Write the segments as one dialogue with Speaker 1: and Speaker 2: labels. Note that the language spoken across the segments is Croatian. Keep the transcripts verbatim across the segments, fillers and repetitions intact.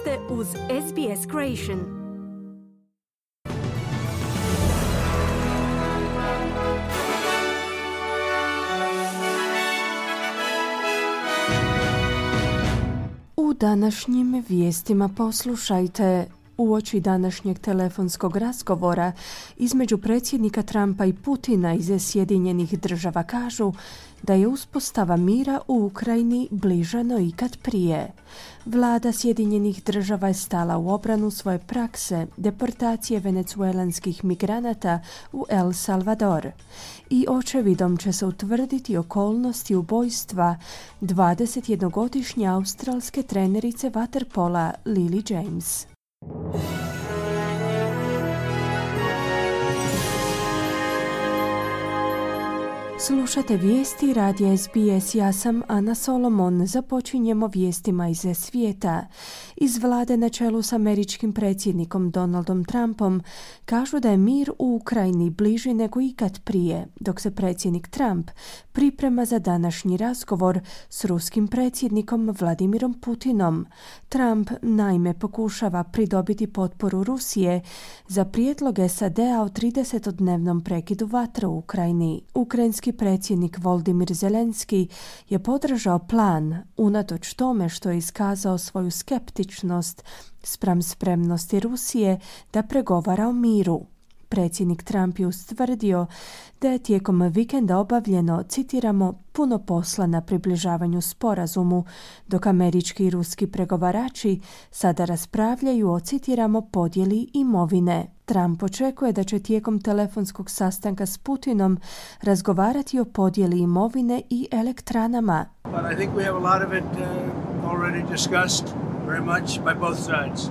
Speaker 1: ste uz S B S Creation. U današnjim vijestima poslušajte. Uoči današnjeg telefonskog razgovora između predsjednika Trumpa i Putina iz Sjedinjenih država kažu da je uspostava mira u Ukrajini bliža no ikad prije. Vlada Sjedinjenih država je stala u obranu svoje prakse deportacije venecuelanskih migranata u El Salvador i očevidom će se utvrditi okolnosti ubojstva dvadesetjednogodišnje australske trenerice vaterpola Lily James. Slušate vijesti radija S B S, ja sam Ana Solomon. Započinjemo vijestima iz svijeta. Iz vlade na čelu s američkim predsjednikom Donaldom Trumpom kažu da je mir u Ukrajini bliži nego ikad prije, dok se predsjednik Trump priprema za današnji razgovor s ruskim predsjednikom Vladimirom Putinom. Trump naime pokušava pridobiti potporu Rusije za prijedlog S A D-a o tridesetodnevnom prekidu vatre u Ukrajini. Ukrajinski predsjednik Volodymyr Zelenski je podržao plan unatoč tome što je iskazao svoju skeptičnost spram spremnosti Rusije da pregovara o miru. Predsjednik Trump je ustvrdio da je tijekom vikenda obavljeno, citiramo, puno posla na približavanju sporazumu, dok američki i ruski pregovarači sada raspravljaju o, citiramo, podjeli imovine. Trump očekuje da će tijekom telefonskog sastanka s Putinom razgovarati o podjeli imovine i elektranama.
Speaker 2: But I think we have a lot of it uh, already discussed very much by both sides.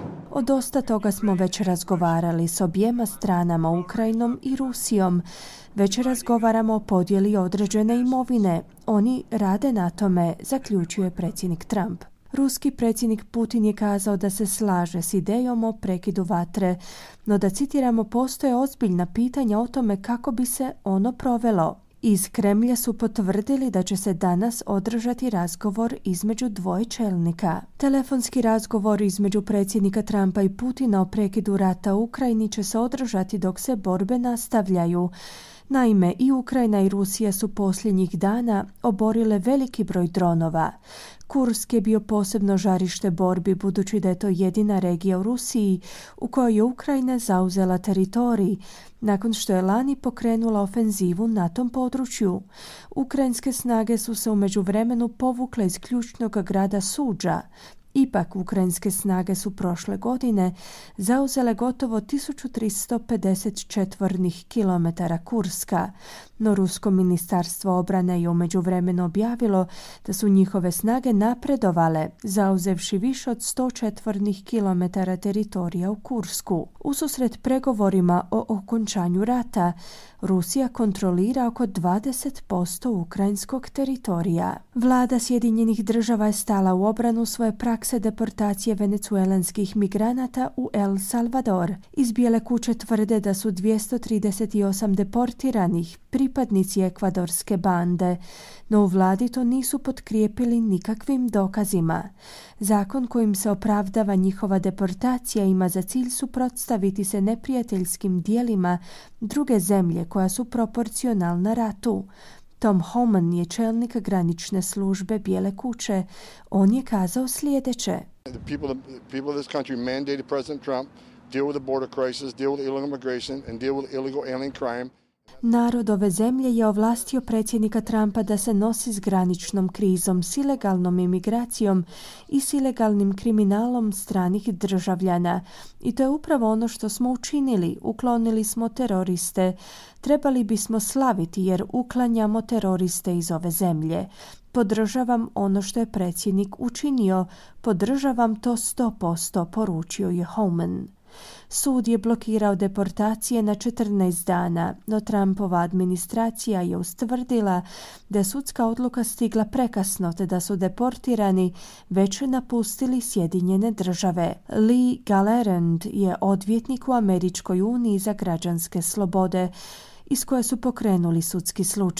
Speaker 1: O dosta toga smo već razgovarali s objema stranama, Ukrajinom i Rusijom. Već razgovaramo o podjeli određene imovine. Oni rade na tome, zaključuje predsjednik Trump. Ruski predsjednik Putin je kazao da se slaže s idejom o prekidu vatre, no da, citiramo, postoje ozbiljna pitanja o tome kako bi se ono provelo. Iz Kremlja su potvrdili da će se danas održati razgovor između dvoje čelnika. Telefonski razgovor između predsjednika Trumpa i Putina o prekidu rata u Ukrajini će se održati dok se borbe nastavljaju. Naime, i Ukrajina i Rusija su posljednjih dana oborile veliki broj dronova. Kursk je bio posebno žarište borbi budući da je to jedina regija u Rusiji u kojoj je Ukrajina zauzela teritorij nakon što je lani pokrenula ofenzivu na tom području. Ukrajinske snage su se u međuvremenu povukle iz ključnog grada Suđa. Ipak, ukrajinske snage su prošle godine zauzele gotovo tisuću tristo pedeset četvornih kilometara Kurska, no Rusko ministarstvo obrane je u međuvremenu objavilo da su njihove snage napredovale, zauzevši više od sto četvornih kilometara teritorija u Kursku. Ususret pregovorima o okončanju rata, Rusija kontrolira oko dvadeset posto ukrajinskog teritorija. Vlada Sjedinjenih država je stala u obranu svoje prakse deportacije venecuelanskih migranata u El Salvador. Iz Bijele kuće tvrde da su dvjesto trideset osam deportiranih pripadnici ekvadorske bande, no u vladi to nisu potkrijepili nikakvim dokazima. Zakon kojim se opravdava njihova deportacija ima za cilj suprotstaviti se neprijateljskim dijelima druge zemlje koja su proporcionalna ratu. Tom Homan je čelnik granične službe Bijele kuće. On je kazao sljedeće.
Speaker 3: The people, the people of this country mandated President Trump deal with the border crisis, deal with illegal immigration and deal with illegal alien crime.
Speaker 1: Narod ove zemlje je ovlastio predsjednika Trumpa da se nosi s graničnom krizom, s ilegalnom imigracijom i s ilegalnim kriminalom stranih državljana. I to je upravo ono što smo učinili. Uklonili smo teroriste. Trebali bismo slaviti jer uklanjamo teroriste iz ove zemlje. Podržavam ono što je predsjednik učinio. Podržavam to sto posto, poručio je Homan. Sud je blokirao deportacije na četrnaest dana, no Trumpova administracija je ustvrdila da je sudska odluka stigla prekasno te da su deportirani već napustili Sjedinjene države. Lee Gallerand je odvjetnik u Američkoj uniji za građanske slobode iz koje su pokrenuli sudski slučaj.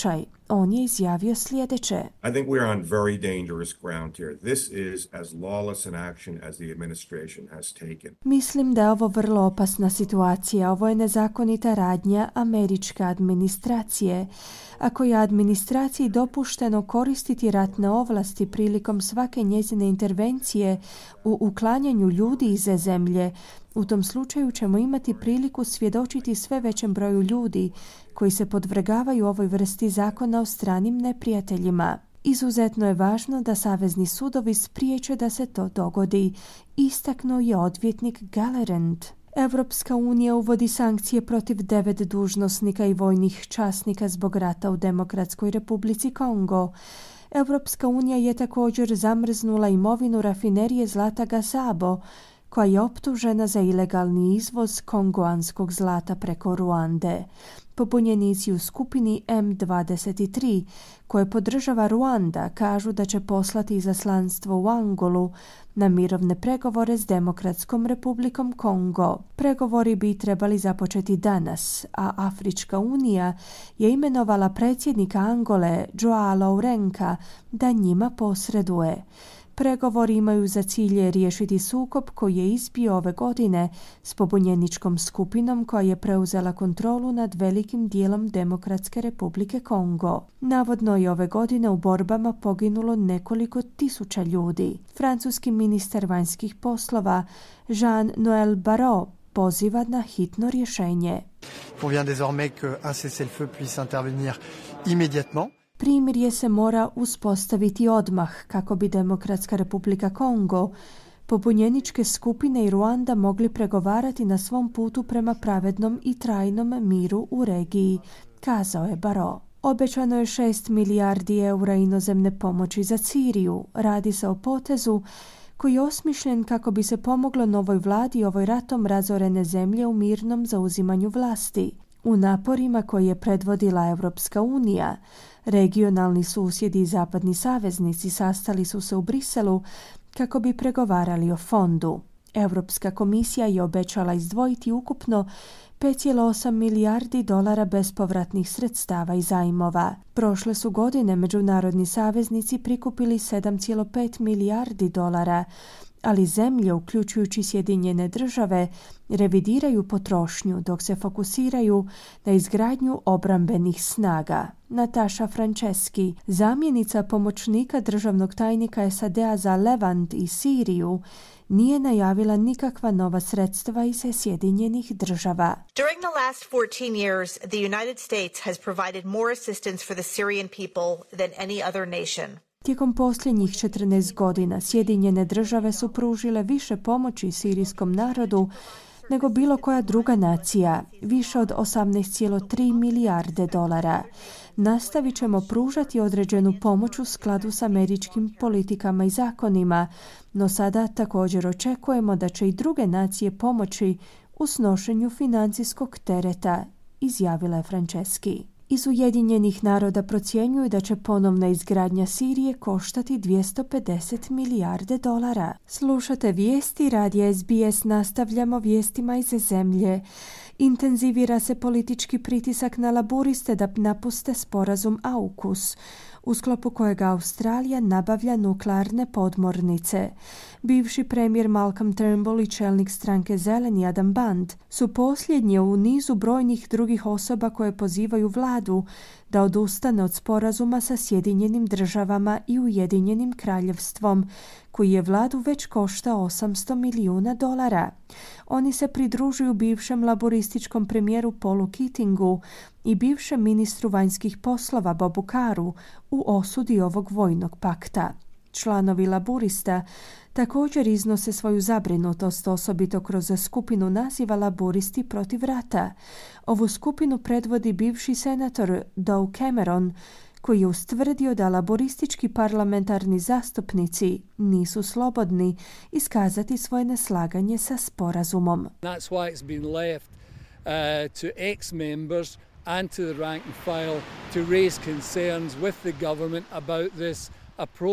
Speaker 1: On je izjavio sljedeće.
Speaker 4: I think we are on very dangerous ground here. This is as lawless an action as the administration has taken.
Speaker 1: Mislim da je ovo vrlo opasna situacija. Ovo je nezakonita radnja američke administracije. Ako je administraciji dopušteno koristiti ratne ovlasti prilikom svake njezine intervencije u uklanjanju ljudi iz zemlje, u tom slučaju ćemo imati priliku svjedočiti sve većem broju ljudi koji se podvrgavaju ovoj vrsti zakona o stranim neprijateljima. Izuzetno je važno da savezni sudovi spriječe da se to dogodi, istaknuo je odvjetnik Gallerand. Europska unija uvodi sankcije protiv devet dužnosnika i vojnih časnika zbog rata u Demokratskoj Republici Kongo. Europska unija je također zamrznula imovinu rafinerije zlata Gasabo, koja je optužena za ilegalni izvoz kongoanskog zlata preko Ruande. Pobunjenici u skupini M dvadeset tri, koje podržava Ruanda, kažu da će poslati izaslanstvo u Angolu na mirovne pregovore s Demokratskom Republikom Kongo. Pregovori bi trebali započeti danas, a Afrička unija je imenovala predsjednika Angole, Joao Lourenca, da njima posreduje. Pregovori imaju za cilj riješiti sukob koji je izbio ove godine s pobunjeničkom skupinom koja je preuzela kontrolu nad velikim dijelom Demokratske Republike Kongo. Navodno je ove godine u borbama poginulo nekoliko tisuća ljudi. Francuski ministar vanjskih poslova Jean-Noël Barrot poziva na hitno rješenje.
Speaker 5: Convient désormais qu'un cessez-le-feu puisse intervenir immédiatement.
Speaker 1: Primirje se mora uspostaviti odmah kako bi Demokratska Republika Kongo, pobunjeničke skupine i Ruanda mogli pregovarati na svom putu prema pravednom i trajnom miru u regiji, kazao je Barrot. Obećano je šest milijardi eura inozemne pomoći za Siriju. Radi se o potezu koji je osmišljen kako bi se pomoglo novoj vladi ovoj ratom razorene zemlje u mirnom zauzimanju vlasti. U naporima koje je predvodila Europska unija, regionalni susjedi i zapadni saveznici sastali su se u Briselu kako bi pregovarali o fondu. Europska komisija je obećala izdvojiti ukupno pet zarez osam milijardi dolara bespovratnih sredstava i zajmova. Prošle su godine međunarodni saveznici prikupili sedam zarez pet milijardi dolara, ali zemlje, uključujući Sjedinjene države, revidiraju potrošnju dok se fokusiraju na izgradnju obrambenih snaga. Nataša Franceschi, zamjenica pomoćnika državnog tajnika S A D-a za Levant i Siriju, nije najavila nikakva nova sredstva iz Sjedinjenih država.
Speaker 6: During the last fourteen years, the United States has provided more assistance for the Syrian people than any other nation.
Speaker 1: Tijekom posljednjih četrnaest godina Sjedinjene države su pružile više pomoći sirijskom narodu nego bilo koja druga nacija, više od osamnaest zarez tri milijarde dolara. Nastavit ćemo pružati određenu pomoć u skladu s američkim politikama i zakonima, no sada također očekujemo da će i druge nacije pomoći u snošenju financijskog tereta, izjavila je Franceschi. Iz Ujedinjenih naroda procjenjuju da će ponovna izgradnja Sirije koštati dvjesto pedeset milijarde dolara. Slušate vijesti radija S B S, nastavljamo vijestima iz zemlje. Intenzivira se politički pritisak na laburiste da napuste sporazum AUKUS, u sklopu kojega Australija nabavlja nuklearne podmornice. Bivši premijer Malcolm Turnbull i čelnik stranke Zeleni Adam Band su posljednji u nizu brojnih drugih osoba koje pozivaju vladu da odustane od sporazuma sa Sjedinjenim državama i Ujedinjenim kraljevstvom, koji je vladu već koštao osamsto milijuna dolara. Oni se pridružuju bivšem laborističkom premijeru Paulu Keatingu i bivšem ministru vanjskih poslova Bobu Carru u osudi ovog vojnog pakta. Članovi laburista također iznose svoju zabrinutost, osobito kroz skupinu naziva Laburisti protiv rata. Ovu skupinu predvodi bivši senator Doug Cameron, koji je ustvrdio da laboristički parlamentarni zastupnici nisu slobodni iskazati svoje neslaganje sa sporazumom.
Speaker 7: That's why it's been left uh, to ex-members and to the rank and file to raise concerns with the government about this approach.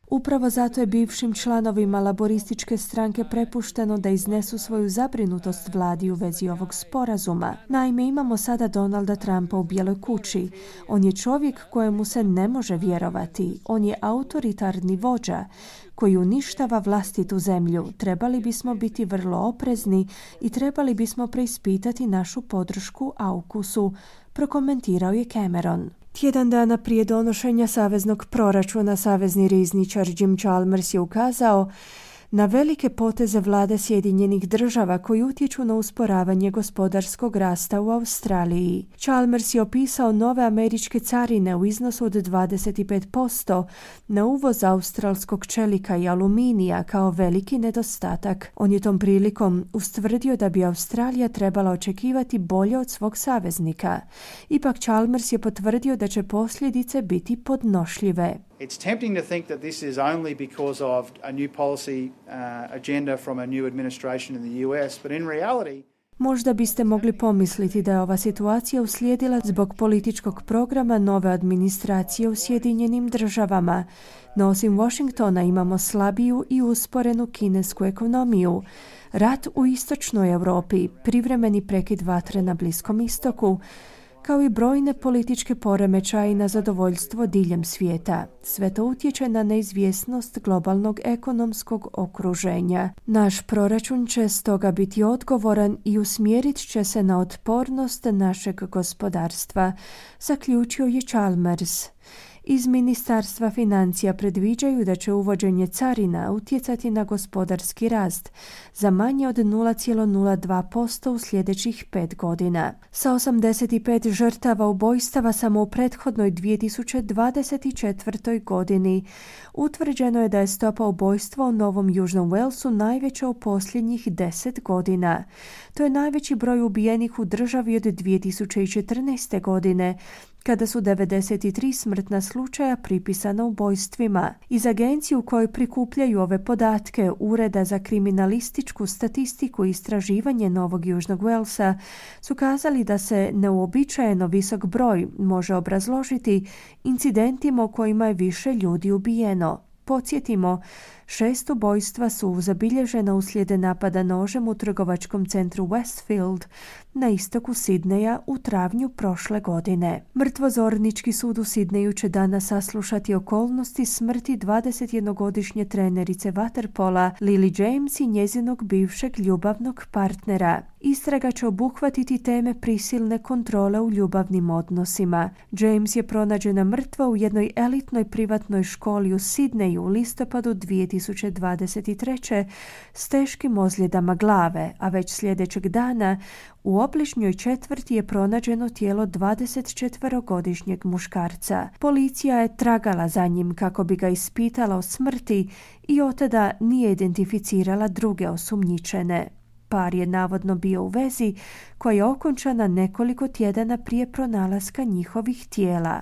Speaker 1: Upravo zato je bivšim članovima laborističke stranke prepušteno da iznesu svoju zabrinutost vladi u vezi ovog sporazuma. Naime, imamo sada Donalda Trumpa u Bijeloj kući. On je čovjek kojemu se ne može vjerovati. On je autoritarni vođa koji uništava vlastitu zemlju. Trebali bismo biti vrlo oprezni i trebali bismo preispitati našu podršku AUKUS-u, prokomentirao je Cameron. Tjedan dana prije donošenja saveznog proračuna, savezni rizničar Jim Chalmers je ukazao na velike poteze vlade Sjedinjenih država koji utječu na usporavanje gospodarskog rasta u Australiji. Chalmers je opisao nove američke carine u iznosu od dvadeset pet posto na uvoz australskog čelika i aluminija kao veliki nedostatak. On je tom prilikom ustvrdio da bi Australija trebala očekivati bolje od svog saveznika. Ipak Chalmers je potvrdio da će posljedice biti podnošljive.
Speaker 8: It's tempting to think that this is only because of a new policy uh, agenda from a new administration in the U S, but in reality...
Speaker 1: Možda biste mogli pomisliti da je ova situacija uslijedila zbog političkog programa nove administracije u Sjedinjenim državama. No osim Washingtona imamo slabiju i usporenu kinesku ekonomiju, rat u istočnoj Europi, privremeni prekid vatre na Bliskom istoku, kao i brojne političke poremećaje i na zadovoljstvo diljem svijeta. Sve to utječe na neizvjesnost globalnog ekonomskog okruženja. Naš proračun će stoga biti odgovoran i usmjerit će se na otpornost našeg gospodarstva, zaključio je Chalmers. Iz Ministarstva financija predviđaju da će uvođenje carina utjecati na gospodarski rast za manje od nula zarez nula dva posto u sljedećih pet godina. Sa osamdeset pet žrtava ubojstava samo u prethodnoj dvije tisuće dvadeset četvrtoj godini utvrđeno je da je stopa ubojstva u Novom Južnom Walesu najveća u posljednjih deset godina. To je najveći broj ubijenih u državi od dvije tisuće četrnaeste godine, kada su devedeset tri smrtna slučaja pripisana ubojstvima. Iz agencije u kojoj prikupljaju ove podatke Ureda za kriminalističku statistiku i istraživanje Novog Južnog Walesa su kazali da se neuobičajeno visok broj može obrazložiti incidentima u kojima je više ljudi ubijeno. Podsjetimo, šest ubojstva su zabilježena uslijed napada nožem u trgovačkom centru Westfield na istoku Sidneja u travnju prošle godine. Mrtvozornički sud u Sidneju će danas saslušati okolnosti smrti dvadesetjednogodišnje trenerice vaterpola Lily James i njezinog bivšeg ljubavnog partnera. Istraga će obuhvatiti teme prisilne kontrole u ljubavnim odnosima. James je pronađena mrtva u jednoj elitnoj privatnoj školi u Sidneju u listopadu dvije tisuće dvadeset treće s teškim ozljedama glave, a već sljedećeg dana u obližnjoj četvrti je pronađeno tijelo dvadesetčetverogodišnjeg muškarca. Policija je tragala za njim kako bi ga ispitala o smrti i od tada nije identificirala druge osumnjičene. Par je navodno bio u vezi koja je okončana nekoliko tjedana prije pronalaska njihovih tijela.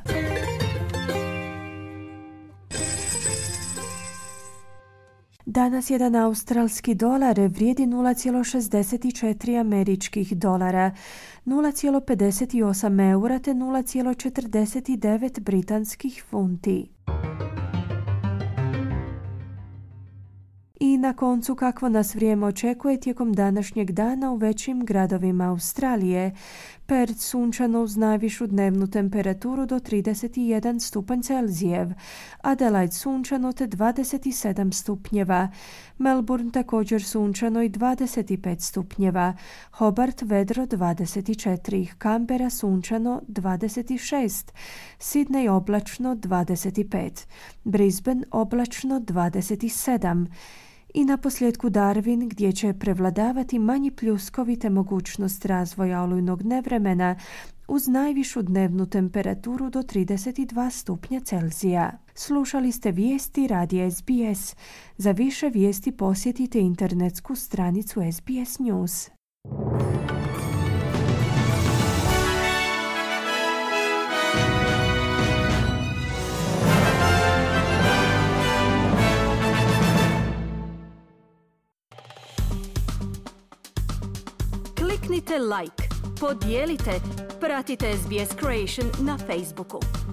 Speaker 1: Danas jedan australski dolar vrijedi nula zarez šezdeset četiri američkih dolara, nula zarez pedeset osam eura te nula zarez četrdeset devet britanskih funti. I na koncu, kakvo nas vrijeme očekuje tijekom današnjeg dana u većim gradovima Australije. Perth sunčano uz najvišu dnevnu temperaturu do trideset jedan stupanj Celzijev, Adelaide sunčano te dvadeset sedam stupnjeva, Melbourne također sunčano i dvadeset pet stupnjeva, Hobart vedro dvadeset četiri, Canberra sunčano dvadeset šest, Sydney oblačno dvadeset pet, Brisbane oblačno dvadeset sedam, i na posljedku Darwin, gdje će prevladavati manji pljuskovi te mogućnost razvoja olujnog nevremena uz najvišu dnevnu temperaturu do trideset dva stupnja Celzija. Slušali ste vijesti radija S B S. Za više vijesti posjetite internetsku stranicu S B S News.
Speaker 9: Kliknite like, podijelite, pratite S B S Creation na Facebooku.